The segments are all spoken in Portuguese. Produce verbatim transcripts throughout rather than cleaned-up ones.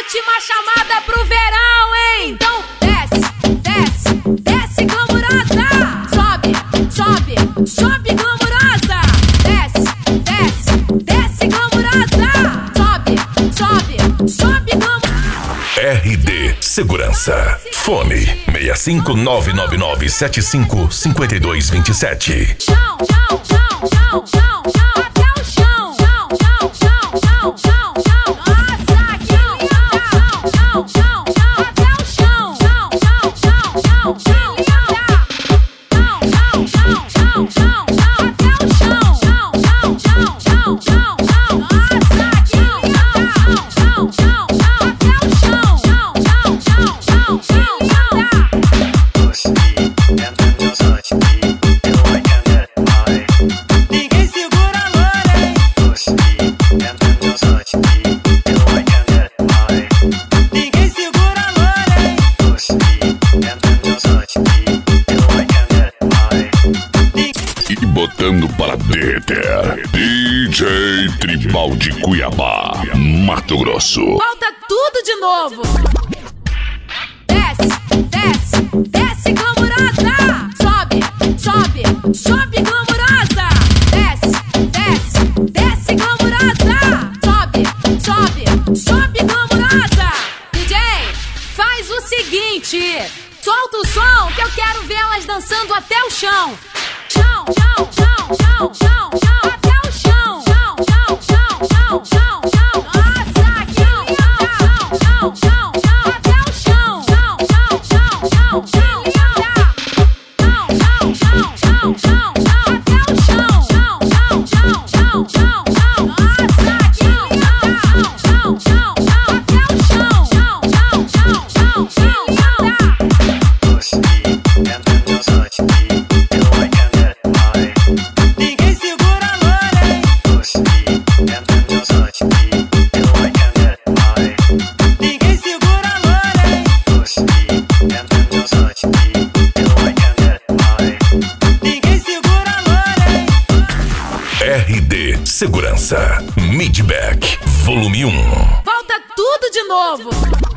última chamada pro verão, hein? Então desce, desce, desce glamurosa. Sobe, sobe, sobe glamurosa. Desce, desce, desce glamurosa. Sobe, sobe, sobe glamurosa. R D Segurança. Fone seis cinco nove nove nove sete cinco cinco dois dois sete. Chão, chão, chão, chão, chão, chão, até o chão. Chão, chão, chão, chão, chão, chão. Nossa, que linda. Chão, chão, chão, até o chão. Chão, chão, chão, chão, chão, linda. Chão, chão, chão, chão, chão, chão, até o chão. Chão, chão, chão, chão, chão, chão. Nossa, que linda. Chão, chão, chão, chão, até o chão. Chão, chão, chão, chão, chão, linda. Ninguém segura a loura, hein? Ninguém segura a loura, hein? E botando para derreter, D J Tribal de Cuiabá, Mato Grosso. Volta tudo de novo. Desce, desce, desce glamurosa. Sobe, sobe, sobe glamurosa. Desce, desce, desce glamurosa. Sobe, sobe, sobe glamurosa. D J, faz o seguinte, solta o som que eu quero vê-las dançando até o chão. Chão, chão, chão, chão, chão, chão, até o chão. Chão, chão, chão, chão, chão, chão. Nossa, que linda. Chão, chão, chão, chão, até o chão. Chão, chão, chão, chão, chão, linda. Chão, chão, chão, chão, chão, chão, até o chão. Chão, chão, chão, chão, chão, chão. Nossa, que linda. Chão, chão, chão, chão, até o chão. Chão, chão, chão, chão, chão, linda. Ninguém segura a loura, hein? Ninguém segura a loura, hein? Ninguém segura a loura, hein? R D Segurança, Midback, volume um. Volta tudo de novo.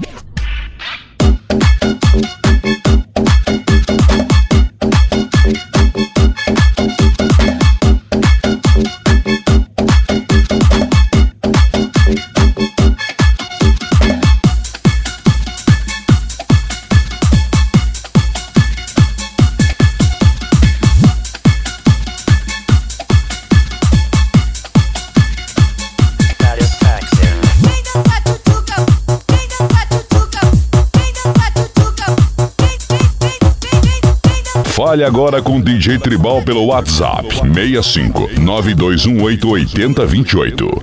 Fale agora com D J Tribal pelo WhatsApp seis cinco nove dois um oito oito zero dois oito.